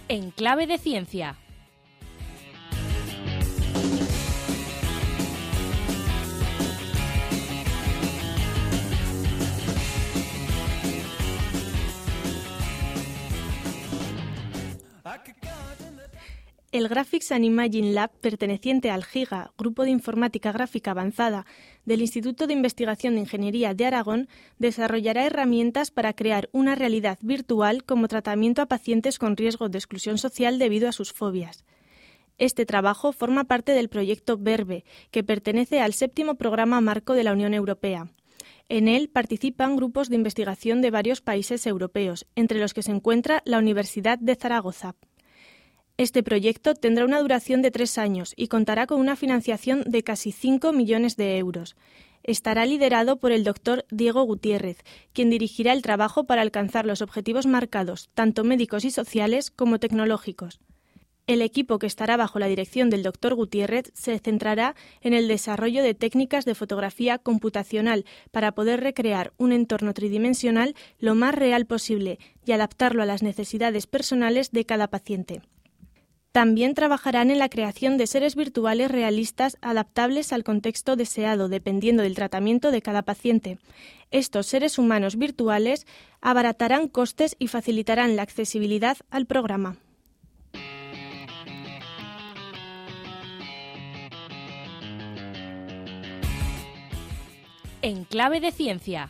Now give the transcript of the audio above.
En clave de ciencia. El Graphics and Imaging Lab, perteneciente al GIGA, Grupo de Informática Gráfica Avanzada del Instituto de Investigación de Ingeniería de Aragón, desarrollará herramientas para crear una realidad virtual como tratamiento a pacientes con riesgo de exclusión social debido a sus fobias. Este trabajo forma parte del proyecto VERBE, que pertenece al 7º Programa Marco de la Unión Europea. En él participan grupos de investigación de varios países europeos, entre los que se encuentra la Universidad de Zaragoza. Este proyecto tendrá una duración de 3 años y contará con una financiación de casi 5 millones de euros. Estará liderado por el doctor Diego Gutiérrez, quien dirigirá el trabajo para alcanzar los objetivos marcados, tanto médicos y sociales como tecnológicos. El equipo, que estará bajo la dirección del doctor Gutiérrez, se centrará en el desarrollo de técnicas de fotografía computacional para poder recrear un entorno tridimensional lo más real posible y adaptarlo a las necesidades personales de cada paciente. También trabajarán en la creación de seres virtuales realistas adaptables al contexto deseado, dependiendo del tratamiento de cada paciente. Estos seres humanos virtuales abaratarán costes y facilitarán la accesibilidad al programa. En clave de ciencia.